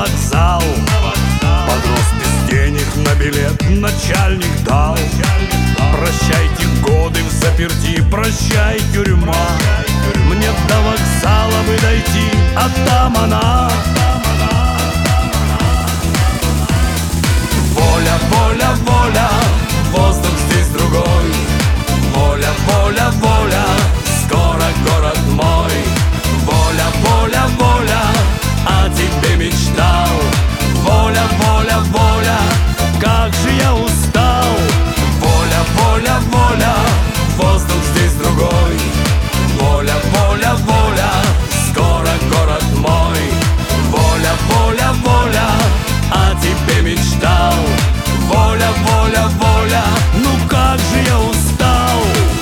вокзал. Подрос без денег, на билет начальник дал. Прощайте годы в заперти, прощай, тюрьма. Мне до вокзала бы дойти, а там она. Воля, воля, воля, воздух здесь другой. Воля, воля, воля, скоро город мой. Воля, воля, воля, о тебе мечтал. Воля, воля, воля, как же я устал. Воля, воля, воля, воздух здесь другой. Воля, воля, воля, скоро город мой. Воля, воля, воля, о тебе мечтал. Воля, воля, воля, ну как же я устал.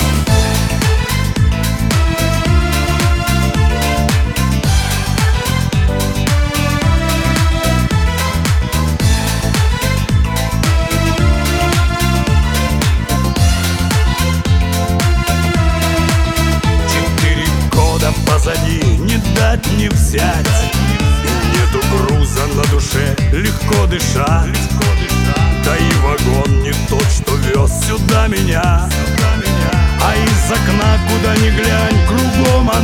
Позади не дать не взять, и нету груза на душе, легко дышать. Да и вагон не тот, что вез сюда меня, а из окна, куда ни глянь, кругом она.